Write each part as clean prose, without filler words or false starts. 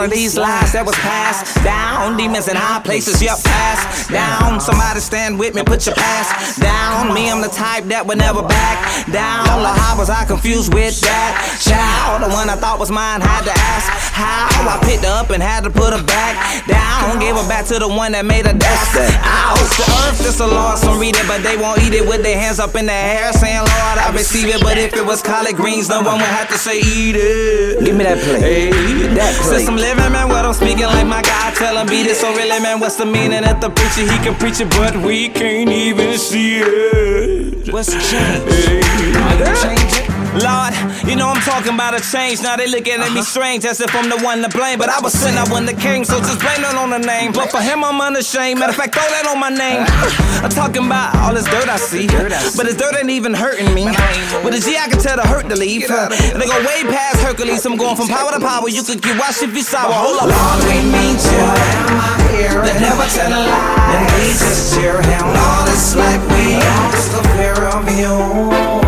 of these lies that was passed down. Demons in high places, yep, passed down. Somebody stand with me, put your past down. Me, I'm the type that would never back down. How was I confused with that child? The one I thought was mine, had to ask how. I picked her up and had to put her back down. Gave her back to the one that made her dash out. The earth is a loss, some read it, but they won't eat it with their hands up in their hair, saying, Lord, I receive it. But if it was collard greens, no one would have to say, eat it. Give me that plate. Hey, that plate. Since I'm living, man, what I'm speaking like my God, tell him beat it. So really, man, what's the meaning that the preacher, he can preach it, but we can't even see it. What's the change? Hey, are you changing? Lord, you know I'm talking about a change. Now they looking at me strange as if I'm the one to blame. But I was sin, I wasn't the king, so just blame it on the name. But for him, I'm unashamed. Matter of fact, throw that on my name. I'm talking about all this dirt I see, but this dirt ain't even hurting me. With a G, I can tell the hurt to leave. They go way past Hercules. I'm going from power to power. You could get washed if you sour. Hold up. Lord, we meet you. Am I here? They never tell a lie. And we just cheer him. Lord, it's like we lost the fear of you.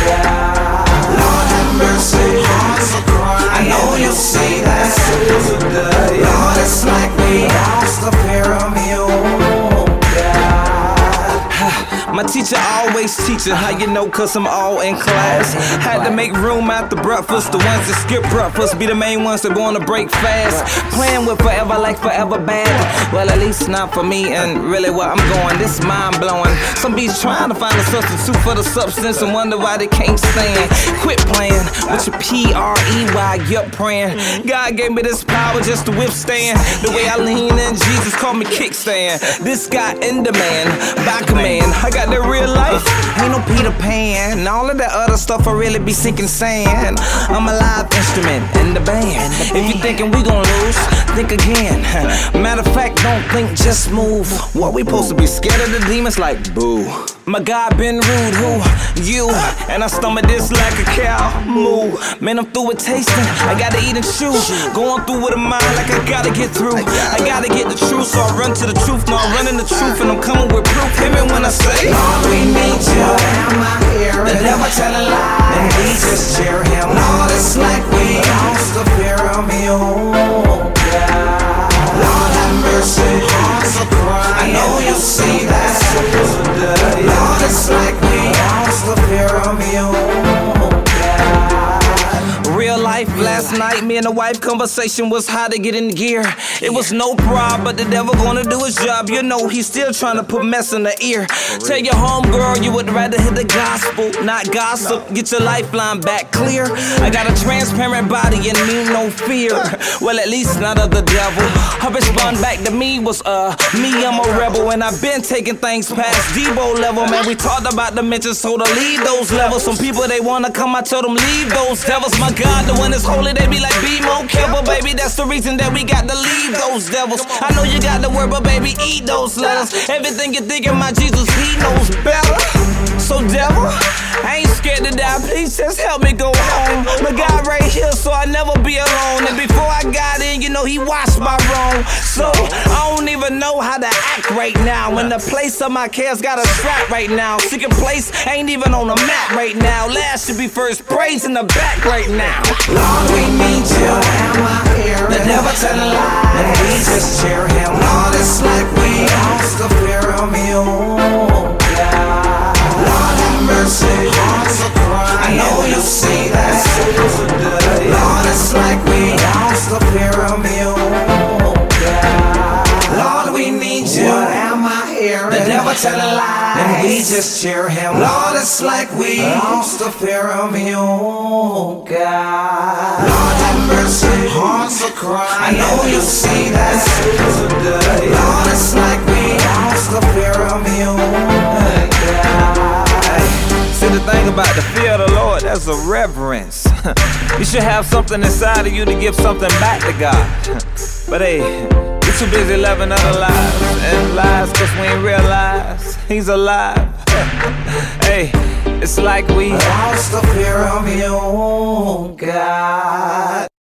Mercy, hearts are crying. I know you'll see that soon today. Lord, it's like we lost the fear of you, My teacher always teaching, how you know, cause I'm all in class. Had to make room after breakfast. The ones that skip breakfast be the main ones that wanna break fast. Playing with forever like forever bad. Well, at least not for me, and really where I'm going, this mind blowing. Some bees trying to find a substitute for the substance and wonder why they can't stand. Quit playing with your P-R-E-Y, yup, praying. God gave me this power just to withstand. The way I lean in, Jesus called me kickstand. This guy in demand, by command. I got that real life, ain't no Peter Pan. And all of that other stuff I really be sinking sand. I'm a live instrument in the band. If you thinking we gon' lose, think again. Matter of fact, don't think, just move. What we supposed to be scared of the demons like boo. My God been rude, who? You. And I stomach this like a cow, moo. Man, I'm through with tasting, I gotta eat and chew. Going through with a mind like I gotta get through. I gotta get the truth, so I run to the truth. No, I'm running the truth and I'm coming with proof. Hear me when I say, Lord, we need you. Am I here? They never tell a lie. And we just cheer him. Lord, it's like we lost the fear of you, Lord, have mercy, hearts are crying. I know you'll see that soon today. Lord, it's like we lost the fear of you, real life last night, me and the wife conversation was how to get in gear. It was no problem, but the devil gonna do his job. You know he's still trying to put mess in the ear. Tell your homegirl you would rather hit the gospel, not gossip. Get your lifeline back clear. I got a transparent body and me no fear. Well, at least not of the devil. Her respond back to me was me, I'm a rebel, and I've been taking things past Debo level. Man, we talked about the mentions, so to leave those levels. Some people they wanna come, I told them leave those devils. My God, the one that's holy, they be like, be more careful, baby. That's the reason that we got to leave those devils. I know you got the word, but baby, eat those letters. Everything you're thinking, my Jesus, he knows better. So devil, I ain't scared to die, please just help me go home. My God right here, so I never be alone. And before I got in, you know he washed my wrong. So I don't even know how to act right now. When the place of my cares got a strap right now. Second place ain't even on the map right now. Last should be first, praise in the back right now. Lord, we need you. Am I here? They never tell a lie. And we just cheer him. Lord, it's like we lost the fear of you, Lord, have mercy, hearts are crying. I know you'll see that soon today. Lord, it's like we lost the fear of you, Lord, we need you. Am I here? They never tell a lie. And we just cheer him. Lord, it's like we lost the fear of you, God. Lord, have mercy, hearts are crying. I know you'll see that soon today. Lord, it's like we lost the fear of you, God. See, the thing about the fear of the Lord, that's a reverence. You should have something inside of you to give something back to God. But hey, we're too busy loving other lives and lies cause we ain't realize he's alive. Hey, it's like we lost the fear of you, God.